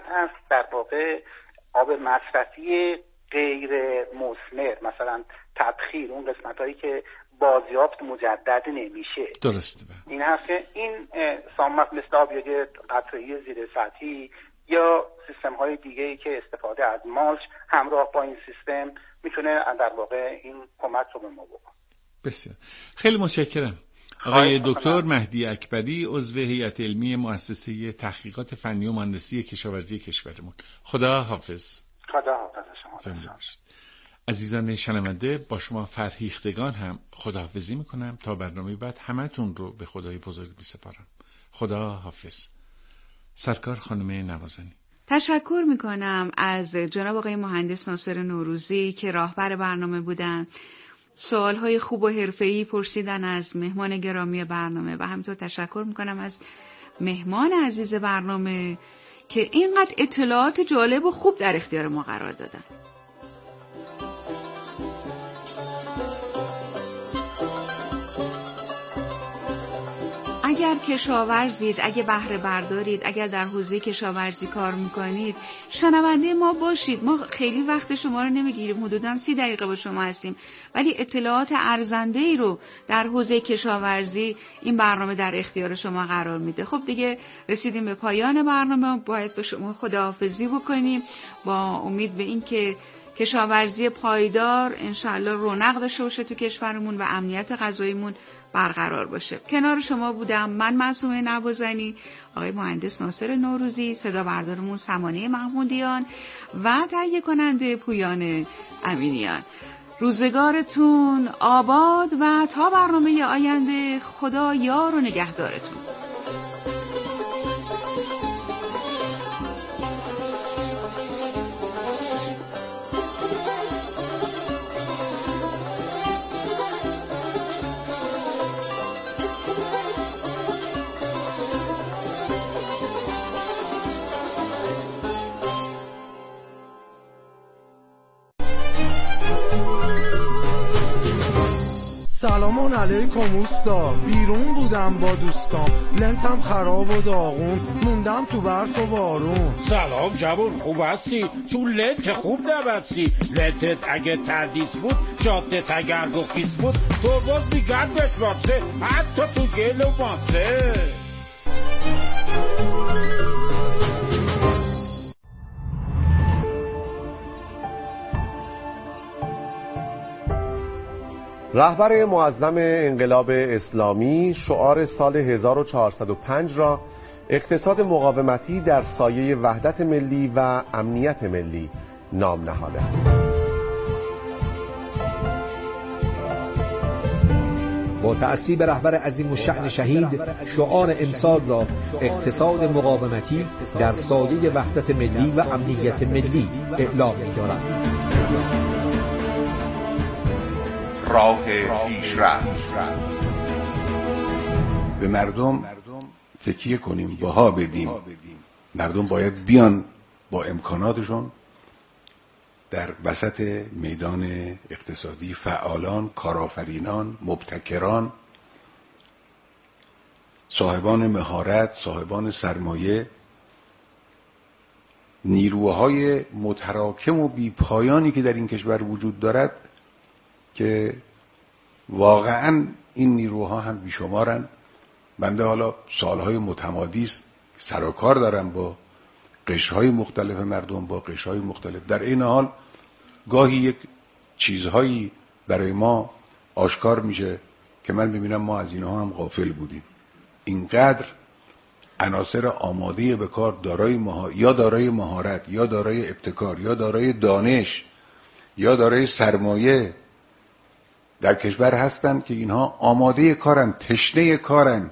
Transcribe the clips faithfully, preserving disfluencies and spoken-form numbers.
قسمت هست در واقع آب مصرفی غیر مثمر، مثلا تبخیر، اون قسمت هایی که بازیافت مجدد نمیشه. درسته. این هست که این سامک مثل آبیاری قطره‌ای زیر سطحی یا سیستم های دیگه ای که استفاده از مالچ همراه با این سیستم میتونه در واقع این کمک رو به ما بکنه. بسیار خیلی متشکرم. آقای دکتر مهدی اکبری، عضو هیئت علمی مؤسسه تحقیقات فنی و مهندسی کشاورزی کشورمون. خدا حافظ. خدا حافظ شما. زنده باشید. عزیزان شنونده، با شما فرهیختگان هم خداحافظی میکنم تا برنامه بعد همتون رو به خدای بزرگ میسپارم. خدا حافظ. سرکار خانم نوازنی. تشکر میکنم از جناب آقای مهندس ناصر نوروزی که راهبر برنامه بودن. سوالهای خوب و حرفه‌ای پرسیدن از مهمان گرامی برنامه و همینطور تشکر میکنم از مهمان عزیز برنامه که اینقدر اطلاعات جالب و خوب در اختیار ما قرار دادن. اگر کشاورزید، اگه بهره بردارید، اگر در حوزه کشاورزی کار میکنید، شنونده ما باشید. ما خیلی وقت شما رو نمیگیریم، حدوداً سی دقیقه با شما هستیم، ولی اطلاعات ارزنده‌ای رو در حوزه کشاورزی این برنامه در اختیار شما قرار میده. خب دیگه رسیدیم به پایان برنامه، باید به شما خداحافظی بکنیم با امید به این که کشاورزی پایدار انشاءالله رونق داشته باشه تو کشورمون و امنیت غذاییمون برقرار باشه. کنار شما بودم من معصومه نوازنی، آقای مهندس ناصر نوروزی، صدا بردارمون سمانه محمودیان و تهیه کننده پویان امینیان. روزگارتون آباد و تا برنامه آینده خدا یار و نگهدارتون. سلام علیکم اوستا، بیرون بودم با دوستام، لنتم خراب و داغون، موندم تو برف و بارون. سلام جوون، خوب هستی؟ تو لنت خوب نبستی؟ لنتت اگه تردیس بود، جادت اگر رخیص بود، تو باز دیگر بشماسه، حتی تو گل و ماسه. رهبر معظم انقلاب اسلامی شعار سال هزار و چهارصد و پنج را اقتصاد مقاومتی در سایه وحدت ملی و امنیت ملی نام نهاده. با تأثیر به رهبر عظیم الشأن شهید، شعار امسال را اقتصاد مقاومتی در سایه وحدت ملی و امنیت ملی اعلام می‌دارد. راه پیشرفت. به مردم تکیه کنیم، بها بدیم. مردم باید بیان با امکاناتشون در وسط میدان اقتصادی فعالان، کارآفرینان، مبتکران، صاحبان مهارت، صاحبان سرمایه، نیروهای متراکم و بیپایانی که در این کشور وجود دارد که واقعا این نیروها هم بیشمارن. بنده حالا سالهای متمادی است سر و کار دارم با قشرهای مختلف مردم، با قشرهای مختلف. در این حال گاهی یک چیزهایی برای ما آشکار میشه که من میبینم ما از اینها هم غافل بودیم. اینقدر عناصر آماده به کار، دارای مها... یا دارای مهارت، یا دارای ابتکار، یا دارای دانش، یا دارای سرمایه در کشور هستند که اینها آماده کارند، تشنه کارند.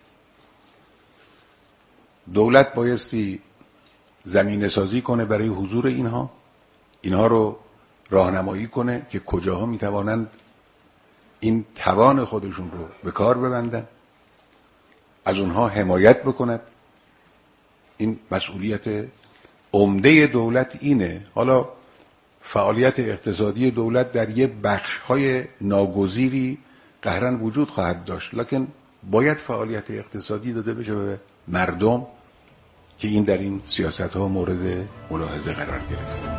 دولت بایستی زمینه سازی کنه برای حضور اینها، اینها رو راهنمایی کنه که کجاها میتوانند این توان خودشون رو به کار ببندن، از اونها حمایت بکند. این مسئولیت عمده دولت اینه. حالا فعالیت اقتصادی دولت در یه بخش‌های ناگزیری قهراً وجود خواهد داشت، لکن باید فعالیت اقتصادی داده بشه به مردم که این در این سیاست ها مورد ملاحظه قرار گرفت.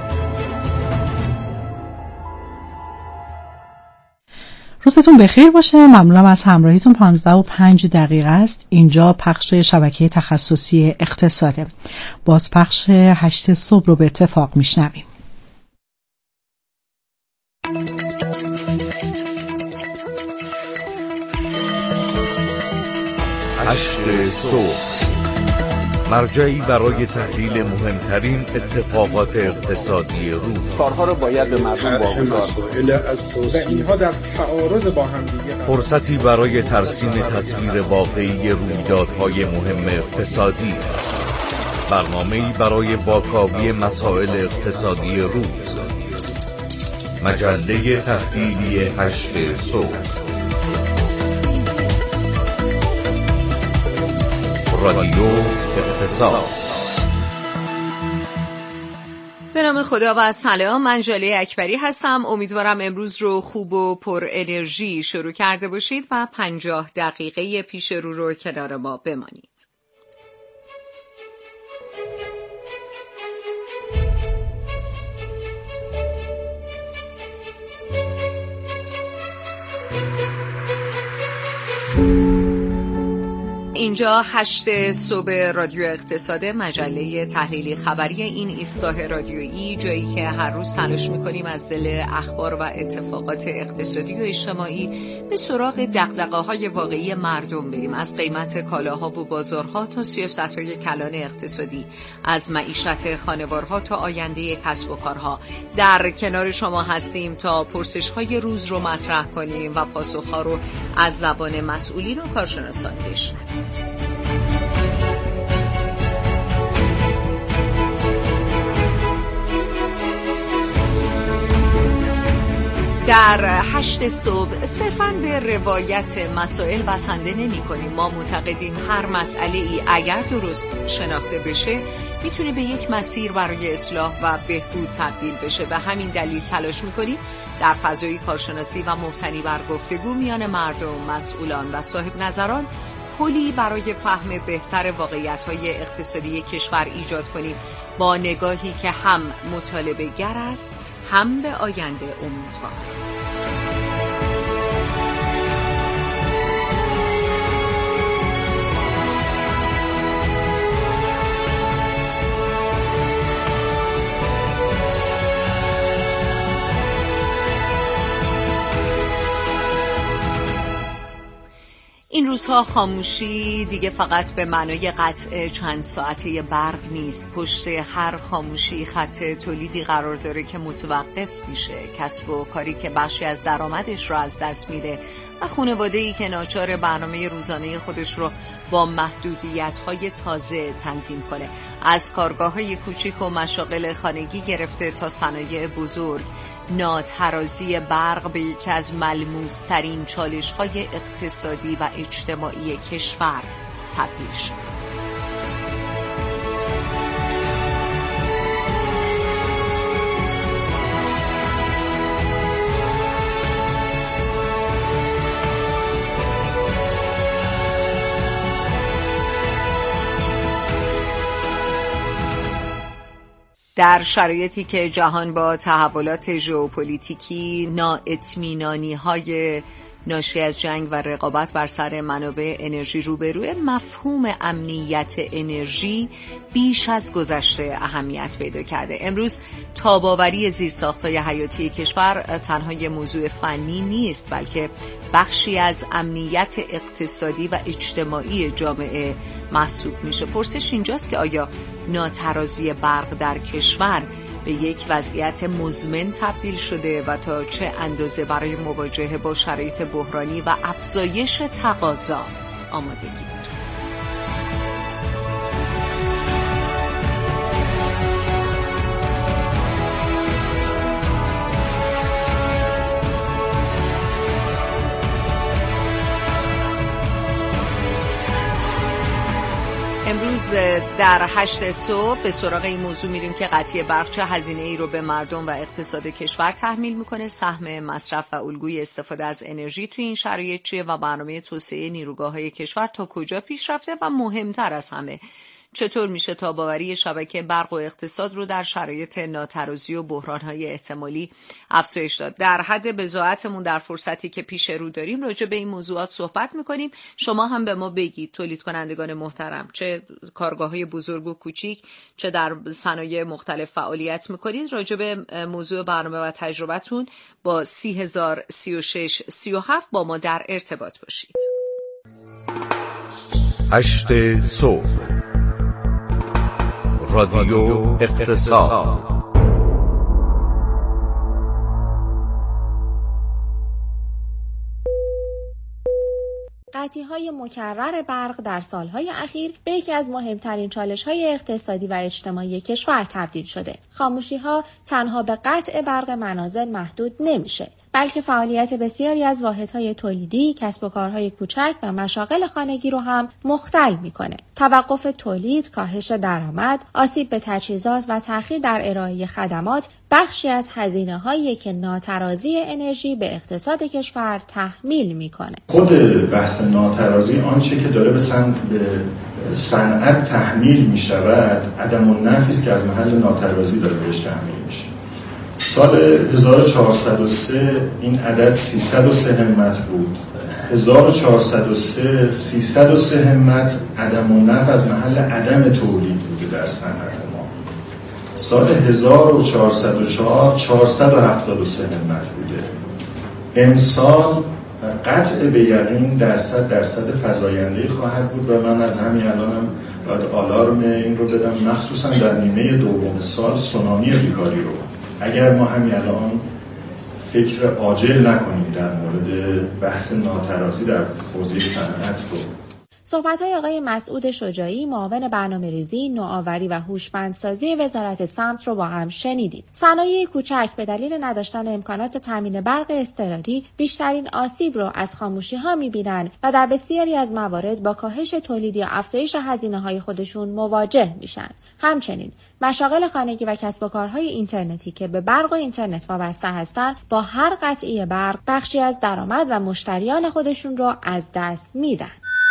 روزتون بخیر باشه. ممنونم از همراهیتون. پانزده و پنج دقیقه است. اینجا پخش شبکه تخصصی اقتصاده. باز پخش هشت صبح رو به اتفاق میشنویم. هشت صبح، مرجعی برای تحلیل مهمترین اتفاقات اقتصادی روز. کارها رو باید به مردم واگذار و اینها در تعارض با هم دیگه. فرصتی برای ترسیم تصویر واقعی رویدادهای مهم اقتصادی. برنامه‌ای برای واکاوی مسائل اقتصادی روز. مجله تحلیلی هشت صبح. رادیو اقتصاد. به نام خدا و سلام. من ژاله اکبری هستم. امیدوارم امروز رو خوب و پر انرژی شروع کرده باشید و پنجاه دقیقه پیش رو رو کنار ما بمانید. اینجا هشت صبح رادیو اقتصاد، مجله تحلیلی خبری این ایستگاه رادیویی، جایی که هر روز تلاش میکنیم از دل اخبار و اتفاقات اقتصادی و اجتماعی به سراغ دغدغه‌های واقعی مردم بریم، از قیمت کالاها و بازارها تا سیاست‌های کلان اقتصادی، از معیشت خانوارها تا آینده کسب و کارها. در کنار شما هستیم تا پرسش‌های روز رو مطرح کنیم و پاسخ‌ها رو از زبان مسئولین و کارشناسان بشنویم. در هشت صبح صرفاً به روایت مسائل بسنده نمی کنیم. ما معتقدیم هر مسئله ای اگر درست شناخته بشه میتونه به یک مسیر برای اصلاح و بهبود تبدیل بشه. به همین دلیل تلاش میکنیم در فضای کارشناسی و مبتنی بر گفتگو میان مردم، مسئولان و صاحب نظران پلی برای فهم بهتر واقعیت‌های اقتصادی کشور ایجاد کنیم، با نگاهی که هم مطالبه گر است، هم به آینده امیدوار. این روزها خاموشی دیگه فقط به معنای قطع چند ساعته برق نیست. پشت هر خاموشی خط تولیدی قرار داره که متوقف میشه، کسب و کاری که بخشی از درآمدش رو از دست میده و خانواده‌ای که ناچار برنامه روزانه خودش رو با محدودیت‌های تازه تنظیم کنه. از کارگاه‌های کوچیک و مشاغل خانگی گرفته تا صنایع بزرگ، ناترازی برق به یکی از ملموس‌ترین چالش‌های اقتصادی و اجتماعی کشور تبدیل شد. در شرایطی که جهان با تحولات ژئوپلیتیکی، نااطمینانی‌های ناشی از جنگ و رقابت بر سر منابع انرژی روبروه، مفهوم امنیت انرژی بیش از گذشته اهمیت پیدا کرده. امروز تاب‌آوری زیرساخت‌های حیاتی کشور تنها یک موضوع فنی نیست، بلکه بخشی از امنیت اقتصادی و اجتماعی جامعه محسوب میشه. پرسش اینجاست که آیا ناترازی برق در کشور به یک وضعیت مزمن تبدیل شده و تا چه اندازه برای مواجهه با شرایط بحرانی و افزایش تقاضا آمادگی داره؟ امروز در هشت صبح به سراغ این موضوع میریم که قطعی برق چه هزینه ای رو به مردم و اقتصاد کشور تحمیل میکنه، سهم مصرف و الگوی استفاده از انرژی توی این شرایط چیه و برنامه توسعه نیروگاه‌های کشور تا کجا پیش رفته و مهمتر از همه چطور میشه تاب‌آوری شبکه برق و اقتصاد رو در شرایط ناترازی و بحران‌های احتمالی افزایش داد؟ در حد بضاعتمون در فرصتی که پیش رو داریم راجع به این موضوعات صحبت میکنیم. شما هم به ما بگید تولید کنندگان محترم، چه کارگاه‌های بزرگ و کوچیک، چه در صنایع مختلف فعالیت میکنید، راجع به موضوع برنامه و تجربتون با سی هزار سی و شش سی و هفت با ما در ارتباط باشید. هشت صبح رادیو اقتصاد. قطعی‌های مکرر برق در سالهای اخیر به یکی از مهمترین چالش‌های اقتصادی و اجتماعی کشور تبدیل شده. خاموشی‌ها تنها به قطع برق منازل محدود نمیشه، بلکه فعالیت بسیاری از واحدهای تولیدی، کسب و کارهای کوچک و مشاغل خانگی رو هم مختل میکنه. توقف تولید، کاهش درآمد، آسیب به تجهیزات و تأخیر در ارائه خدمات بخشی از هزینه‌هایی که ناترازی انرژی به اقتصاد کشور تحمیل میکنه. خود بحث ناترازی آنچه که داره به صنعت تحمیل میشود، عدم النفعی است که از محل ناترازی داره بهش تحمیل میشه. سال هزار و چهارصد و سه این عدد سیصد و سه همت بود. هزار و چهارصد و سه سیصد و سه همت عدم النفع از محل عدم تولید بوده در صنعت ما. سال هزار و چهارصد و چهار چهارصد و هفتاد و سه همت بوده. امسال قطع به یقین درصد درصد فزاینده خواهد بود و من از همین الانم باید آلارم این رو بدم، مخصوصا در نیمه دوم سال سونامی بیکاری رو اگر ما همین الان فکر عاجل نکنیم در مورد بحث ناترازی در حوزه صنعت رو. صحبت‌های آقای مسعود شجاعی، معاون برنامه‌ریزی، نوآوری و هوشمندسازی وزارت سمت رو با هم شنیدیم. صنایع کوچک به دلیل نداشتن امکانات تامین برق اضطراری بیشترین آسیب رو از خاموشی‌ها می‌بینن و در بسیاری از موارد با کاهش تولید یا افزایش هزینه‌های خودشون مواجه میشن. همچنین مشاغل خانگی و کسب و کارهای اینترنتی که به برق و اینترنت وابسته هستند با هر قطعی برق بخشی از درآمد و مشتریان خودشون رو از دست میدن.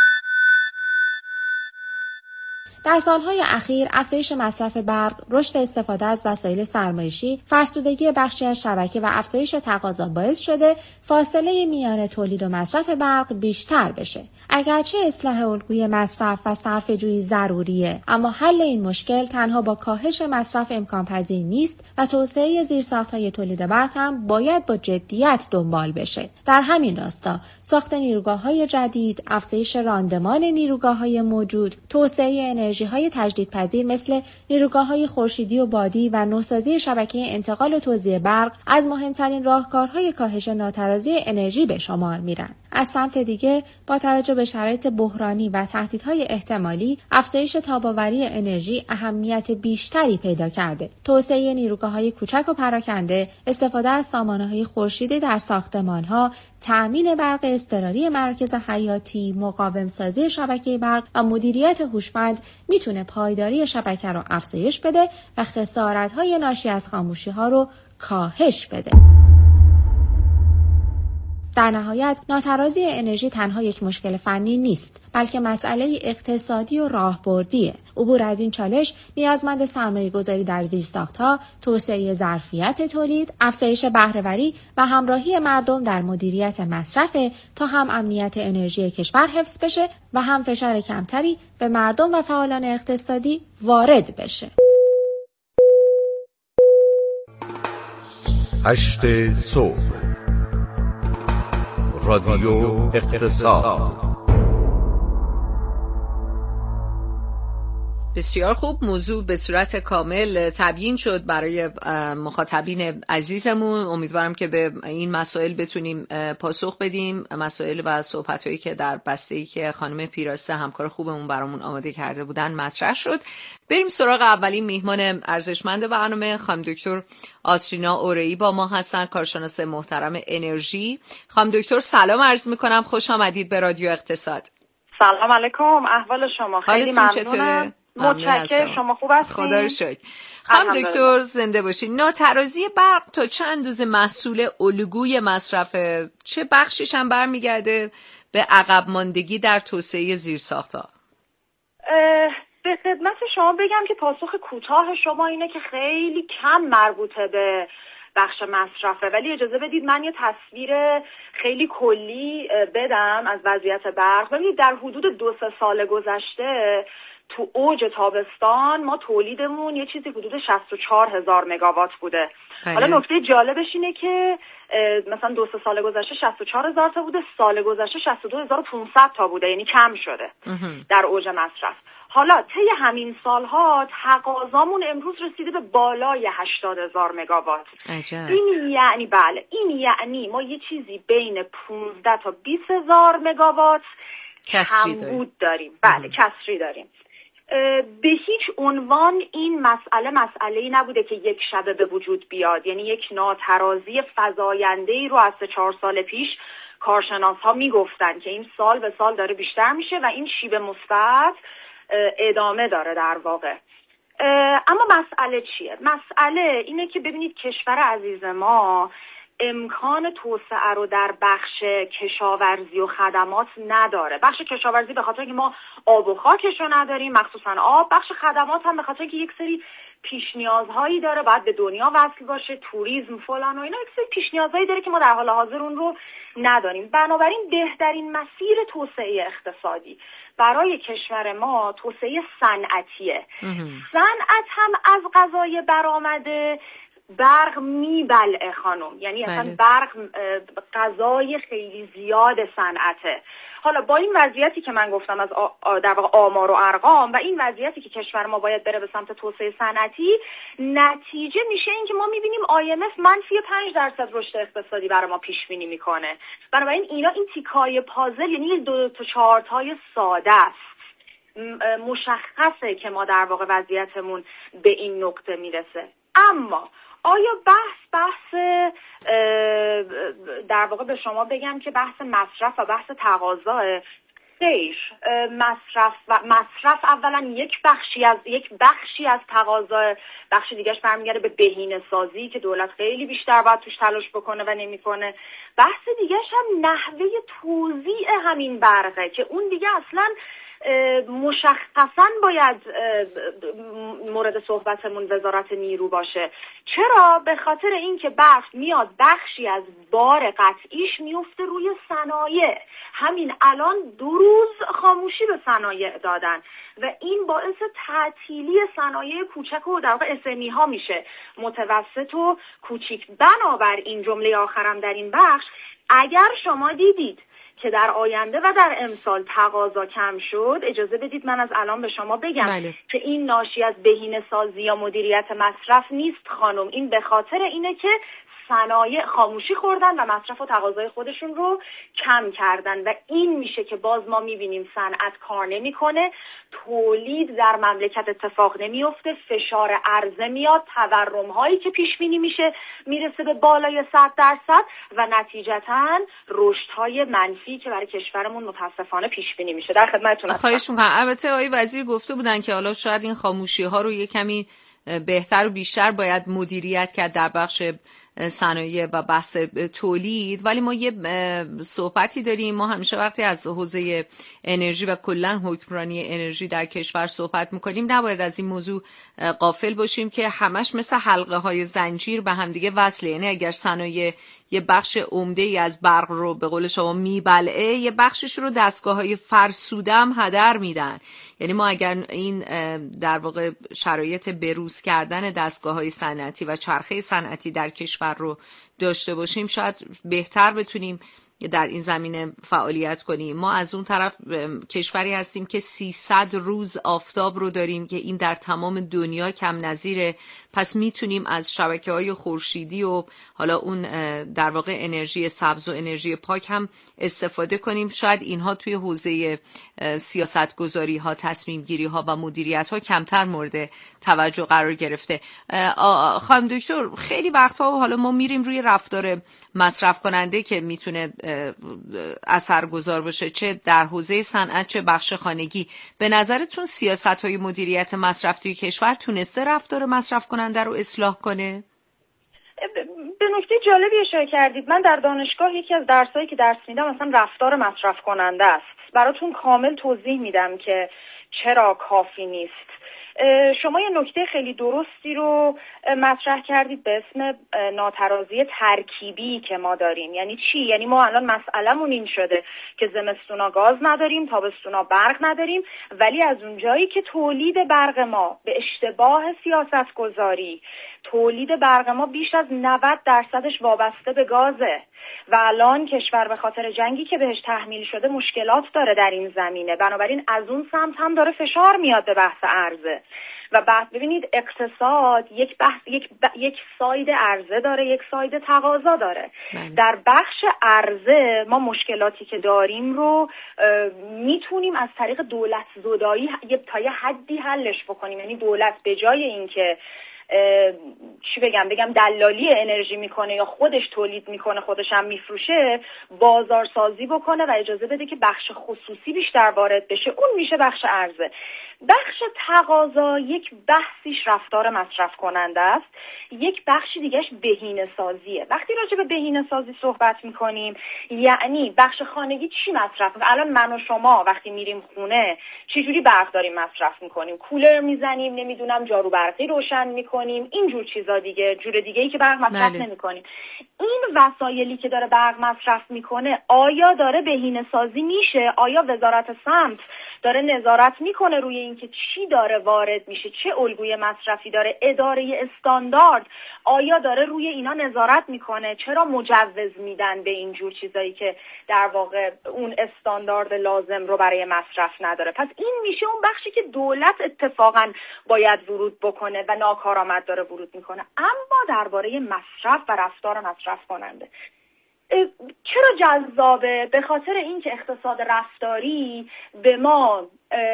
در سالهای اخیر افزایش مصرف برق، رشد استفاده از وسایل سرمایشی، فرسودگی بخشی از شبکه و افزایش تقاضا باعث شده فاصله میان تولید و مصرف برق بیشتر بشه. اگرچه اصلاح الگوی مصرف و صرفه‌جویی ضروریه، اما حل این مشکل تنها با کاهش مصرف امکان پذیر نیست و توسعه زیرساخت‌های تولید برق هم باید با جدیت دنبال بشه. در همین راستا ساخت نیروگاه‌های جدید، افزایش راندمان نیروگاه‌های موجود، توسعه انرژی‌های تجدیدپذیر مثل نیروگاه‌های خورشیدی و بادی و نوسازی شبکه انتقال و توزیع برق از مهمترین راهکارهای کاهش ناترازی انرژی به شمار میرن. از سمت دیگه با توجه به شرایط بحرانی و تهدیدهای احتمالی، افزایش تاب‌آوری انرژی اهمیت بیشتری پیدا کرده. توسعه نیروگاه‌های کوچک و پراکنده، استفاده از سامانه‌های خورشیدی در ساختمان‌ها، تأمین برق اضطراری مراکز حیاتی، مقاوم‌سازی شبکه برق و مدیریت هوشمند میتونه پایداری شبکه رو افزایش بده و خسارت‌های ناشی از خاموشی‌ها رو کاهش بده. در نهایت ناترازی انرژی تنها یک مشکل فنی نیست، بلکه مسئله اقتصادی و راهبردیه. عبور از این چالش نیازمند سرمایه‌گذاری در زیرساخت‌ها، توسعه ظرفیت تولید، افزایش بهره‌وری و همراهی مردم در مدیریت مصرف تا هم امنیت انرژی کشور حفظ بشه و هم فشار کمتری به مردم و فعالان اقتصادی وارد بشه. هشت صبح رادیو اقتصاد. بسیار خوب، موضوع به صورت کامل تبیین شد برای مخاطبین عزیزمون. امیدوارم که به این مسائل بتونیم پاسخ بدیم، مسائل و صحبت‌هایی که در بسته‌ای که خانم پیراسته همکار خوبمون برامون آماده کرده بودن مطرح شد. بریم سراغ اولین میهمان ارزشمند برنامه. خانم دکتر آترینا اورئی با ما هستن، کارشناس محترم انرژی. خانم دکتر سلام عرض می‌کنم، خوش آمدید به رادیو اقتصاد. سلام علیکم، احوال شما؟ خیلی ممنونم. متشکرم. شما خوب هستین؟ خدا رو شکر. خانم دکتر زنده باشید. ناترازی برق تا چه اندازه محصول الگوی مصرف، چه بخشیش هم برمیگرده به عقب ماندگی در توسعه زیرساخت‌ها؟ به خدمت خدمت شما بگم که پاسخ کوتاه شما اینه که خیلی کم مربوطه به بخش مصرفه، ولی اجازه بدید من یه تصویر خیلی کلی بدم از وضعیت برق. ببینید در حدود دو سه سال گذشته تو اوج تابستان ما تولیدمون یه چیزی حدود شصت و چهار هزار مگاوات بوده. بله. حالا نکته جالبش اینه که مثلا دو سه سال گذشته شصت و چهار هزار تا بوده، سال گذشته شصت و دو هزار و پانصد تا بوده، یعنی کم شده در اوج مصرف. حالا طی همین سالها تقاضامون امروز رسیده به بالای هشتاد هزار مگاوات. این یعنی بله این یعنی ما یه چیزی بین پانزده تا بیست هزار مگاوات کمبود داریم. بله کسری داریم. به هیچ عنوان این مسئله مسئله‌ای نبوده که یک شبه به وجود بیاد، یعنی یک ناترازی فزاینده‌ای رو از سه چهار سال پیش کارشناس ها میگفتن که این سال به سال داره بیشتر میشه و این شیب مثبت ادامه داره در واقع. اما مسئله چیه؟ مسئله اینه که ببینید کشور عزیز ما امکان توسعه رو در بخش کشاورزی و خدمات نداره. بخش کشاورزی به خاطر اینکه ما آب و خاکش رو نداریم، مخصوصا آب. بخش خدمات هم به خاطر اینکه یک سری پیش نیازهایی داره، باید به دنیا وصل باشه، توریسم فلان و اینا، یک سری پیش نیازهایی داره که ما در حال حاضر اون رو نداریم. بنابراین بهترین مسیر توسعه اقتصادی برای کشور ما توسعه صنعتیه. صنعت هم از قضای برآمده برق میبلعه خانم، یعنی اصلا برق غذای خیلی زیاد صنعته. حالا با این وضعیتی که من گفتم از در واقع آمار و ارقام و این وضعیتی که کشور ما باید بره به سمت توسعه صنعتی، نتیجه میشه این که ما میبینیم آی ام اف منفی پنج درصد رشد اقتصادی برای ما پیش بینی میکنه. بنابراین اینا این تیکای پازل، یعنی دو تا چهار تای ساده است. مشخصه که ما در واقع وضعیتمون به این نقطه میرسه. اما آیا بحث بحث در واقع به شما بگم که بحث مصرف و بحث تقاضا؟ خیر، مصرف و مصرف اولا یک بخشی از یک بخشی از تقاضا، بخش دیگهش برمیگرده به بهینه سازی که دولت خیلی بیشتر باید توش تلاش بکنه و نمیکنه. بحث دیگهش هم نحوه توزیع همین برقه که اون دیگه اصلا مشخصاً باید مورد صحبتمون وزارت نیرو باشه. چرا؟ به خاطر اینکه برق میاد بخشی از بار قطعیش میفته روی صنایع. همین الان دو روز خاموشی به صنایع دادن و این باعث تعطیلی صنایع کوچک و در واقع اس ام ای ها میشه، متوسط و کوچیک. بنابراین جمله آخرم در این بخش، اگر شما دیدید که در آینده و در امسال تقاضا کم شد، اجازه بدید من از الان به شما بگم بله. که این ناشی از بهینه سازی یا مدیریت مصرف نیست خانم. این به خاطر اینه که صنایع خاموشی خوردن و مصرف و تقاضای خودشون رو کم کردن و این میشه که باز ما میبینیم صنعت کار نمیکنه، تولید در مملکت اتفاق نمیفته، فشار عرضه میاد، تورم هایی که پیش بینی میشه میرسه به بالای صد درصد و نتیجتاً رشد های منفی که برای کشورمون متاسفانه پیش بینی میشه. در خدمتتون هستم. خواهش میکنم. البته آقای وزیر گفته بودن که حالا شاید این خاموشی ها رو یه کمی بهتر و بیشتر باید مدیریت کرد در بخش صنایع و بحث تولید، ولی ما یه صحبتی داریم. ما همیشه وقتی از حوزه انرژی و کلا حکمرانی انرژی در کشور صحبت میکنیم نباید از این موضوع غافل باشیم که همش مثل حلقه های زنجیر به همدیگه وصله. یعنی اگر صنایع یه بخش عمده ای از برق رو به قول شما میبلعه، یه بخشش رو دستگاه های فرسوده هم هدر میدن. یعنی ما اگر این در واقع شرایط بروز کردن دستگاه های صنعتی و چرخه صنعتی در کشور رو داشته باشیم، شاید بهتر بتونیم در این زمینه فعالیت کنیم. ما از اون طرف کشوری هستیم که سیصد روز آفتاب رو داریم که این در تمام دنیا کم نظیره. پس میتونیم از شبکه‌های خورشیدی و حالا اون در واقع انرژی سبز و انرژی پاک هم استفاده کنیم. شاید اینها توی حوزه سیاستگذاری ها، تصمیم گیری ها و مدیریت ها کمتر مورد توجه قرار گرفته. خانم دکتر، خیلی وقتها حالا ما میریم روی رفتار مصرف کننده که میتونه اثرگذار باشه، چه در حوزه صنعت چه بخش خانگی. به نظرتون سیاست های مدیریت مصرف توی کشور تونسته رفتار مصرف کننده رو اصلاح کنه؟ به نکته جالبی اشاره کردید. من در دانشگاه یکی از درسایی که درس میدم مثلا رفتار مصرف کننده است. براتون کامل توضیح میدم که چرا کافی نیست. شما یه نکته خیلی درستی رو مطرح کردید به اسم ناترازی ترکیبی که ما داریم. یعنی چی؟ یعنی ما الان مسئله‌مون این شده که زمستونا گاز نداریم، تابستونا برق نداریم، ولی از اونجایی که تولید برق ما به اشتباه سیاست گذاری، تولید برق ما بیش از نود درصدش وابسته به گازه و الان کشور به خاطر جنگی که بهش تحمیل شده مشکلات داره در این زمینه. بنابراین از اون سمت هم داره فشار میاد به بحث عرضه و بعد ببینید اقتصاد یک بحث یک ب... یک ساید عرضه داره، یک ساید تقاضا داره. من. در بخش عرضه ما مشکلاتی که داریم رو میتونیم از طریق دولت زدایی تا یه حدی حلش بکنیم. یعنی دولت به جای اینکه چی بگم بگم دلالی انرژی میکنه یا خودش تولید میکنه خودش هم میفروشه، بازار سازی بکنه و اجازه بده که بخش خصوصی بیشتر وارد بشه. اون میشه بخش عرضه. بخش تقاضا یک بحثیش رفتار مصرف کننده است، یک بخشی دیگهش بهینه سازیه. وقتی راجع به بهینه سازی صحبت میکنیم یعنی بخش خانگی چی مصرف میکنه؟ الان من و شما وقتی میریم خونه چجوری برق داریم مصرف میکنیم؟ کولر میزنیم، نمیدونم جارو برقی روشن میکنیم، اینجور چیزا دیگه، جور دیگه ای که برق مصرف بله. نمیکنیم. این وسایلی که داره برق مصرف میکنه آیا داره بهینه سازی میشه؟ آیا وزارت سمت داره نظارت میکنه روی اینکه چی داره وارد میشه، چه الگوی مصرفی داره؟ اداره استاندارد آیا داره روی اینا نظارت میکنه؟ چرا مجوز میدن به این جور چیزایی که در واقع اون استاندارد لازم رو برای مصرف نداره؟ پس این میشه اون بخشی که دولت اتفاقا باید ورود بکنه و ناکارآمد داره ورود میکنه. اما درباره مصرف و رفتار مصرف کننده چرا جذابه؟ به خاطر اینکه اقتصاد رفتاری به ما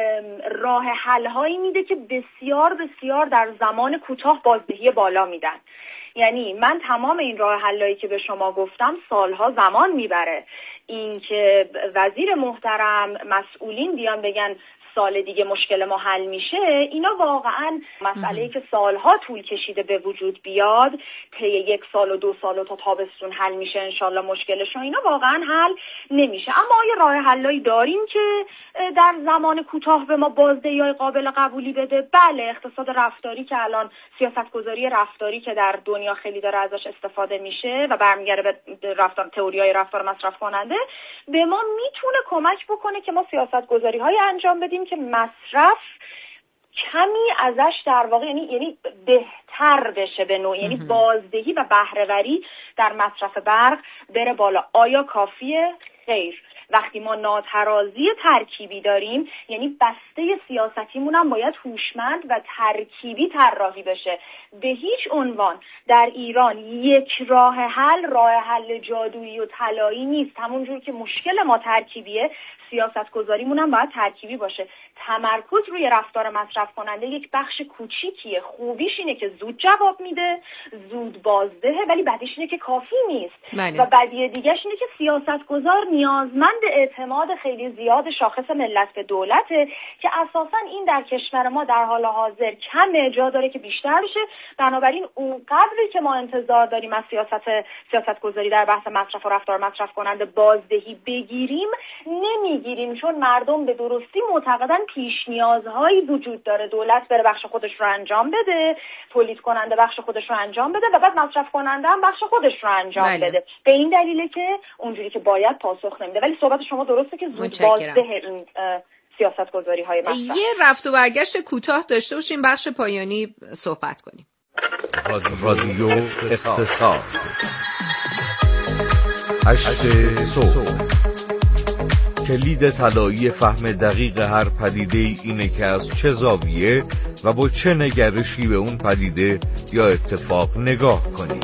راه حل هایی میده که بسیار بسیار در زمان کوتاه بازدهی بالا میدن. یعنی من تمام این راه حلایی که به شما گفتم سالها زمان میبره. اینکه وزیر محترم مسئولین بیان بگن سال دیگه مشکل ما حل میشه، اینا واقعا مسئله‌ای که سالها طول کشیده به وجود بیاد، طی یک سال و دو سال و تا تابستون حل میشه انشالله مشکلشون، اینا واقعا حل نمیشه. اما آیا راه حلایی داریم که در زمان کوتاه به ما بازدهی‌های قابل قبولی بده؟ بله، اقتصاد رفتاری که الان سیاستگذاری رفتاری که در دنیا خیلی داره ازش استفاده میشه و برمیگرده به رفتار تئوری‌های رفتار مصرف کننده، به ما میتونه کمک بکنه که ما سیاستگذاری‌های انجام بدیم که مصرف کمی ازش در واقع یعنی یعنی بهتر بشه به نوع، یعنی بازدهی و بهره‌وری در مصرف برق بره بالا. آیا کافیه؟ خیر. وقتی ما ناترازی ترکیبی داریم یعنی بسته سیاستیمون هم باید هوشمند و ترکیبی طراحی بشه. به هیچ عنوان در ایران یک راه حل راه حل جادویی و طلایی نیست. همونجور که مشکل ما ترکیبیه، سیاست گذاریمون هم باید ترکیبی باشه. تمرکز روی رفتار مصرف کننده یک بخش کوچیکیه. خوبیش اینه که زود جواب میده، زود بازدهه، ولی بدیش اینه که کافی نیست. بله. و بدیه دیگهش اینه که سیاست گذار نیازمند اعتماد خیلی زیاد شاخص ملت به دولته که اساسا این در کشور ما در حال حاضر کم جا داره که بیشتر بشه. بنابراین اون قدری که ما انتظار داریم از سیاست سیاست گذاری در بحث مصرف و رفتار مصرف کننده بازدهی بگیریم نمیگیریم، چون مردم به درستی معتقدن پیش نیازهایی وجود داره. دولت بره بخش خودش رو انجام بده، تولید کننده بخش خودش رو انجام بده و بعد مصرف کننده هم بخش خودش رو انجام بله. بده. به این دلیله که اونجوری که باید پاسخ نمیده. ولی صحبت شما درسته که زود بازده این سیاست گذاری های مصرف. یه رفت و برگشت کوتاه داشته باشیم، بخش پایانی صحبت کنیم. رادیو اقتصاد هشت صبح. کلید طلایی فهم دقیق هر پدیده اینه که از چه زاویه و با چه نگرشی به اون پدیده یا اتفاق نگاه کنیم.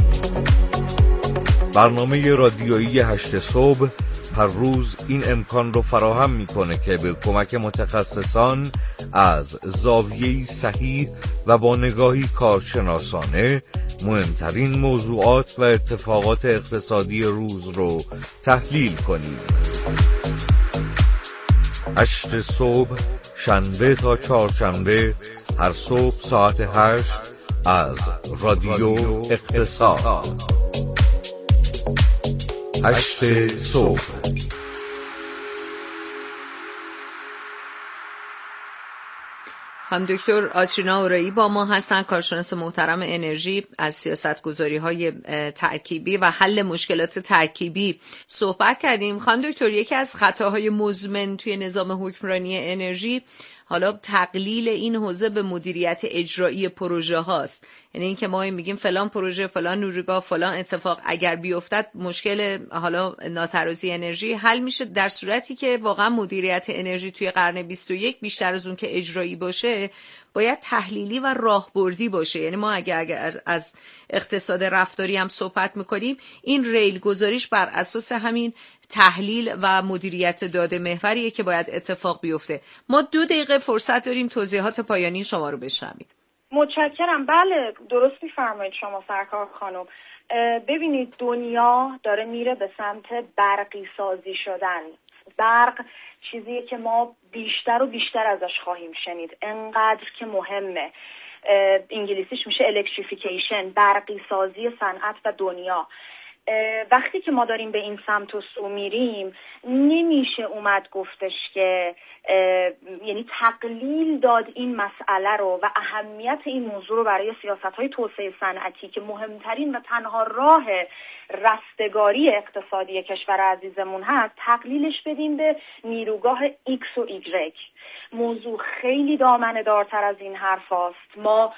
برنامه رادیویی هشت صبح هر روز این امکان رو فراهم میکنه که به کمک متخصصان از زاویه‌ای صحیح و با نگاهی کارشناسانه مهمترین موضوعات و اتفاقات اقتصادی روز رو تحلیل کنیم. هشت صبح شنبه تا چهارشنبه هر صبح ساعت هشت از رادیو اقتصاد. هشت صبح. هم دکتر آترینا اورایی با ما هستن، کارشناس محترم انرژی. از سیاستگذاری‌های ترکیبی و حل مشکلات ترکیبی صحبت کردیم. خانم دکتر، یکی از خطاهای مزمن توی نظام حکمرانی انرژی حالا تقلیل این حوزه به مدیریت اجرایی پروژه هاست. یعنی اینکه ما میگیم فلان پروژه، فلان نیروگاه، فلان اتفاق اگر بیفتد مشکل حالا ناترازی انرژی حل میشه، در صورتی که واقعا مدیریت انرژی توی قرن بیست و یک بیشتر از اون که اجرایی باشه باید تحلیلی و راهبردی باشه. یعنی ما اگر, اگر از اقتصاد رفتاری هم صحبت میکنیم، این ریل گذاریش بر اساس همین تحلیل و مدیریت داده محوریه که باید اتفاق بیفته. ما دو دقیقه فرصت داریم توضیحات پایانی شما رو بشنویم. متشکرم. بله درست می‌فرمایید شما سرکار خانم. ببینید دنیا داره میره به سمت برقی سازی شدن. برق چیزیه که ما بیشتر و بیشتر ازش خواهیم شنید، انقدر که مهمه. انگلیسیش میشه الکتریفیکیشن، برقی سازی صنعت و دنیا. وقتی که ما داریم به این سمت و سو میریم، نمیشه اومد گفتش که یعنی تقلیل داد این مسئله رو و اهمیت این موضوع رو برای سیاست‌های توسعه صنعتی که مهمترین و تنها راه رستگاری اقتصادی کشور عزیزمون هست، تقلیلش بدیم به نیروگاه X و Y. موضوع خیلی دامنه دارتر از این حرف هست. ما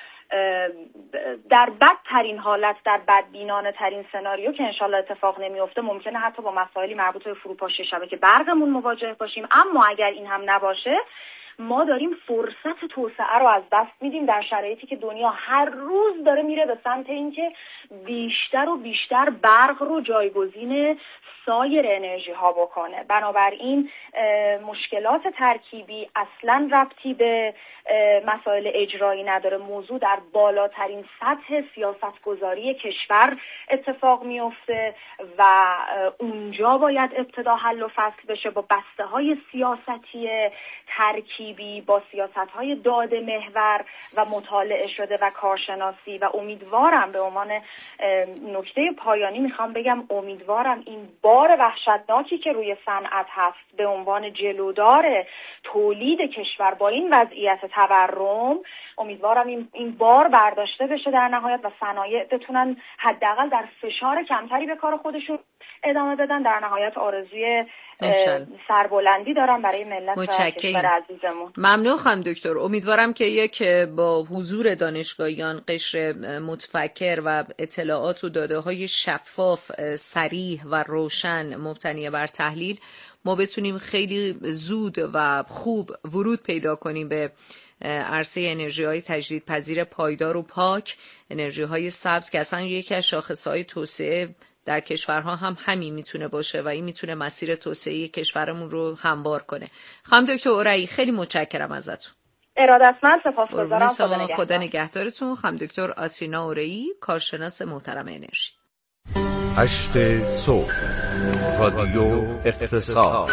در بدترین حالت، در بدبینانه ترین سناریو که انشالله اتفاق نمیفته، ممکنه حتی با مسائلی مربوط به فروپاشی شبکه برقمون مواجه باشیم. اما اگر این هم نباشه، ما داریم فرصت توسعه رو از دست میدیم در شرایطی که دنیا هر روز داره میره به سمت اینکه بیشتر و بیشتر برق رو جایگزین سایر انرژی ها بکنه. بنابراین مشکلات ترکیبی اصلا ربطی به مسائل اجرایی نداره. موضوع در بالاترین سطح سیاستگذاری کشور اتفاق میفته و اونجا باید ابتدا حل و فصل بشه با بسته های سیاستی ترکیبی، با سیاست های داده محور و مطالعه شده و کارشناسی. و امیدوارم به عنوان نکته پایانی میخوام بگم، امیدوارم این بار وحشتناکی که روی صنعت هست به عنوان جلودار تولید کشور با این وضعیت تورم، امیدوارم این این بار برداشته بشه در نهایت و صنایع بتونن حداقل در فشار کمتری به کار خودشون ادامه بدن. در نهایت آرزوی سربلندی دارم برای ملت و کشور عزیزمون. ممنون خانم دکتر. امیدوارم که یک با حضور دانشگاهیان، قشر متفکر و اطلاعات و داده های شفاف، صریح و روشن مبتنی بر تحلیل، ما بتونیم خیلی زود و خوب ورود پیدا کنیم به عرصه انرژی های تجدید پذیر پایدار و پاک، انرژی های سبز که اصلا یکی از شاخصهای توسعه در کشورها هم همین میتونه باشه و این میتونه مسیر توسعه کشورمون رو هموار کنه. خانم دکتر اورایی خیلی متشکرم ازتون. ارادتمند، سپاسگزارم. خدا نگهدار. خدا نگهدارتون. خانم دکتر آترینا اورایی، کارشناس محترم انرژی. هشت صبح، رادیو اقتصاد.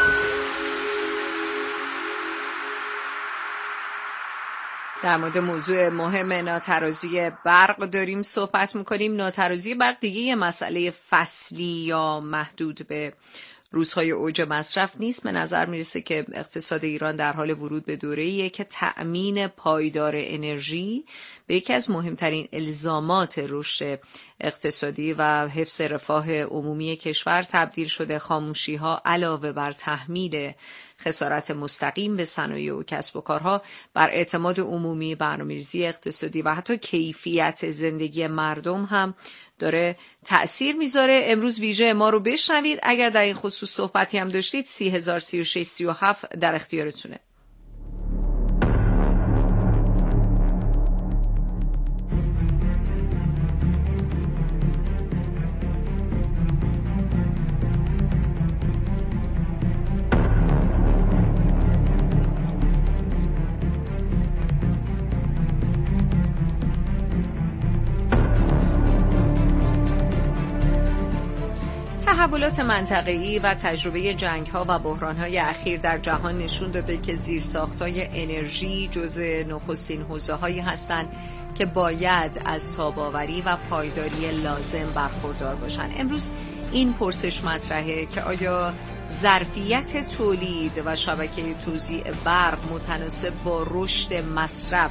در مورد موضوع مهم ناترازی برق داریم صحبت میکنیم. ناترازی برق دیگه یه مسئله فصلی یا محدود به روزهای اوج مصرف نیست. به نظر میرسه که اقتصاد ایران در حال ورود به دوره‌ایه که تأمین پایدار انرژی به یکی از مهمترین الزامات رشد اقتصادی و حفظ رفاه عمومی کشور تبدیل شده. خاموشی‌ها علاوه بر تحمیل خسارت مستقیم به صنایع و کسب و کارها بر اعتماد عمومی، برنامه‌ریزی اقتصادی و حتی کیفیت زندگی مردم هم داره تأثیر میذاره. امروز ویژه ما رو بشنوید. اگر در این خصوص صحبتی هم داشتید سی هزار سی و شش سی و هفت در اختیارتونه. تحولات منطقه‌ای و تجربه جنگ‌ها و بحران‌های اخیر در جهان نشون داده که زیرساخت‌های انرژی جزء نخستین حوزه‌هایی هستند که باید از تاب‌آوری و پایداری لازم برخوردار باشند. امروز این پرسش مطرحه که آیا ظرفیت تولید و شبکه توزیع برق متناسب با رشد مصرف